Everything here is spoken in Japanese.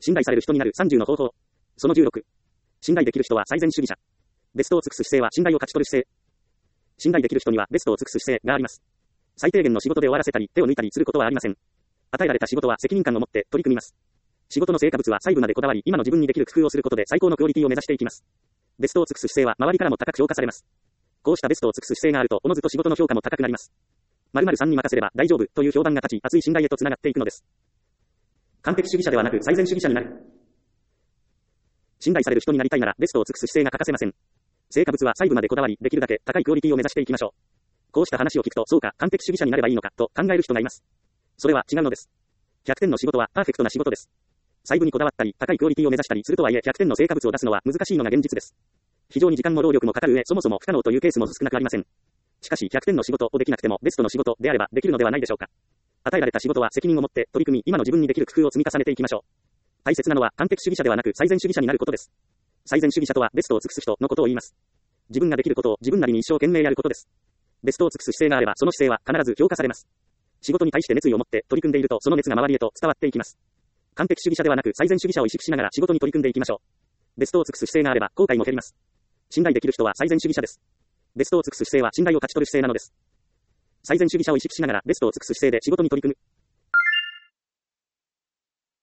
信頼される人になる30の方法。その16。信頼できる人は最善主義者。ベストを尽くす姿勢は信頼を勝ち取る姿勢。信頼できる人にはベストを尽くす姿勢があります。最低限の仕事で終わらせたり、手を抜いたりすることはありません。与えられた仕事は責任感を持って取り組みます。仕事の成果物は細部までこだわり、今の自分にできる工夫をすることで最高のクオリティを目指していきます。ベストを尽くす姿勢は周りからも高く評価されます。こうしたベストを尽くす姿勢があると、おのずと仕事の評価も高くなります。〇〇さんに任せれば大丈夫という評判が立ち、熱い信頼へとつながっていくのです。完璧主義者ではなく最善主義者になる。信頼される人になりたいならベストを尽くす姿勢が欠かせません。成果物は細部までこだわり、できるだけ高いクオリティを目指していきましょう。こうした話を聞くと、そうか、完璧主義者になればいいのかと考える人がいます。それは違うのです。100点の仕事はパーフェクトな仕事です。細部にこだわったり、高いクオリティを目指したりするとはいえ、100点の成果物を出すのは難しいのが現実です。非常に時間も労力もかかる上、そもそも不可能というケースも少なくありません。しかし、100点の仕事をできなくても、ベストの仕事であればできるのではないでしょうか。与えられた仕事は責任を持って取り組み、今の自分にできる工夫を積み重ねていきましょう。大切なのは完璧主義者ではなく最善主義者になることです。最善主義者とはベストを尽くす人のことを言います。自分ができることを自分なりに一生懸命やることです。ベストを尽くす姿勢があれば、その姿勢は必ず評価されます。仕事に対して熱意を持って取り組んでいると、その熱が周りへと伝わっていきます。完璧主義者ではなく最善主義者を意識しながら仕事に取り組んでいきましょう。ベストを尽くす姿勢があれば後悔も減ります。信頼できる人は最善主義者です。ベストを尽くす姿勢は信頼を勝ち取る姿勢なのです。最善主義者を意識しながらベストを尽くす姿勢で仕事に取り組む。